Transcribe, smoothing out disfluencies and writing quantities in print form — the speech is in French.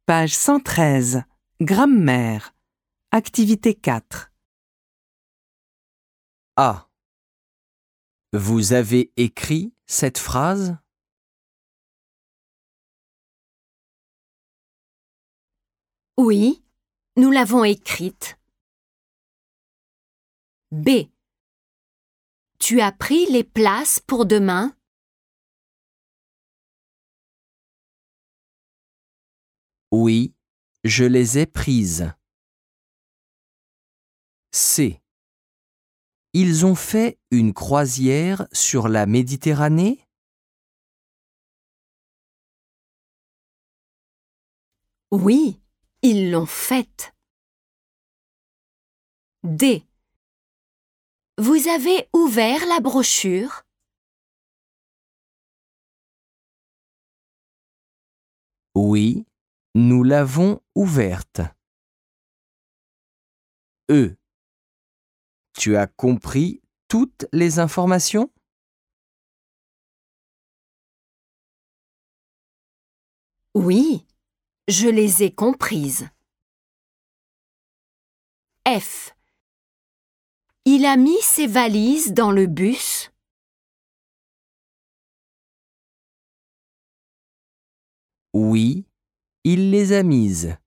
Page 113. Grammaire. Activité 4. A. Vous avez écrit cette phrase? Oui, nous l'avons écrite. B. Tu as pris les places pour demain? Oui, je les ai prises. C. Ils ont fait une croisière sur la Méditerranée? Oui, ils l'ont faite. D. Vous avez ouvert la brochure? Oui, nous l'avons ouverte. E. Tu as compris toutes les informations? Oui, je les ai comprises. F. Il a mis ses valises dans le bus? Oui, il les a mises.